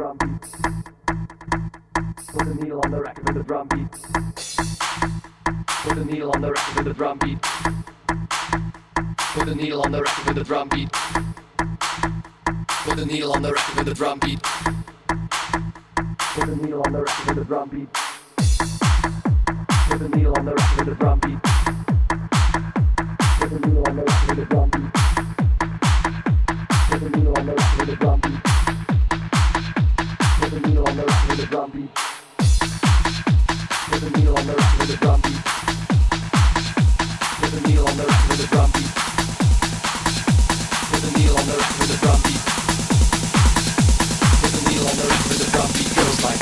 drum beat. Put the needle on the record with the drum beat. Put the needle on the record with the drum beat. Put the needle on the record with the drum beat. Put the needle on the record with the drum beat. Put the needle on the record with the drum beat. Put the needle on the record with the drum beat. Put the needle on the record with the drum beat. Put the needle on the record with the drum beat. Put the needle on the record with the drum beat. Put the needle on the record with the drum beat. Put the needle on the record with the drum beat. Put the needle on the record with the drum beat. Put the needle on the record with the drum beat. Goes like.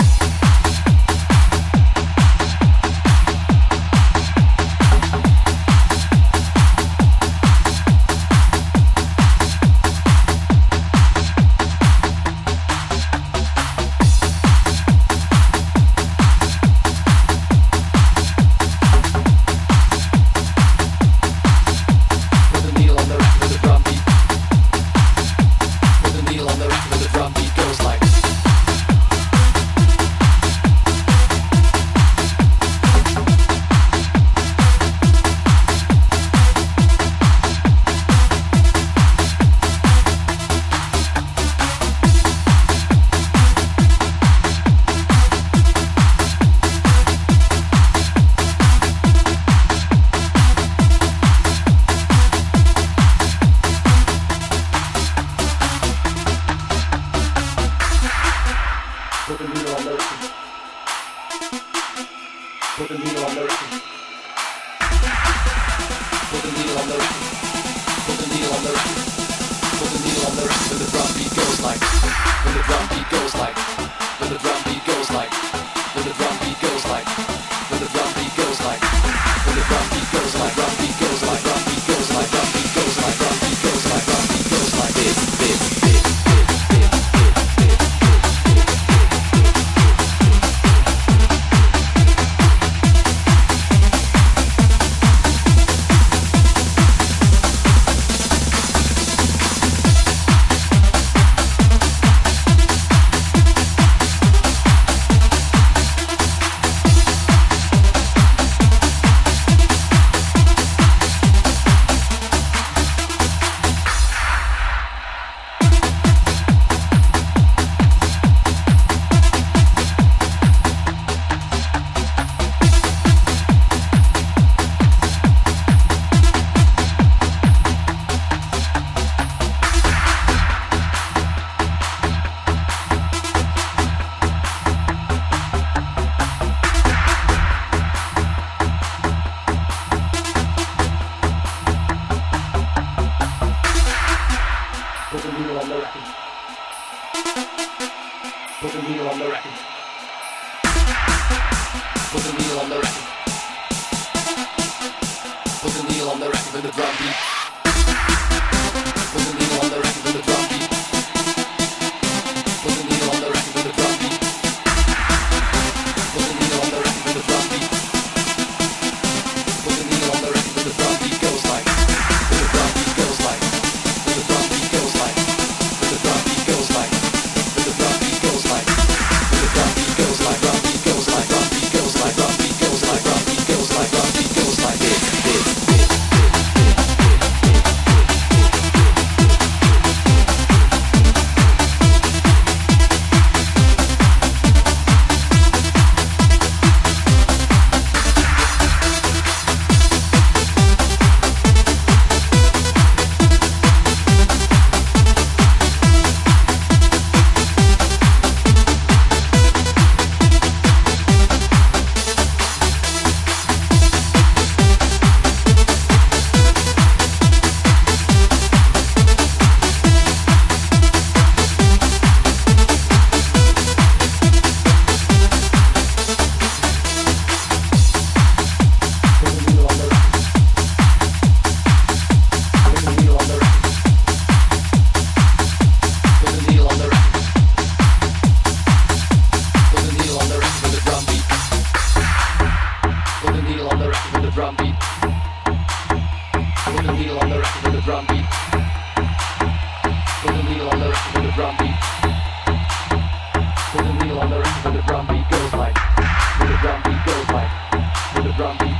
feel on the rhythm where the drum beat goes like, where the drum beat goes like, where the drum beat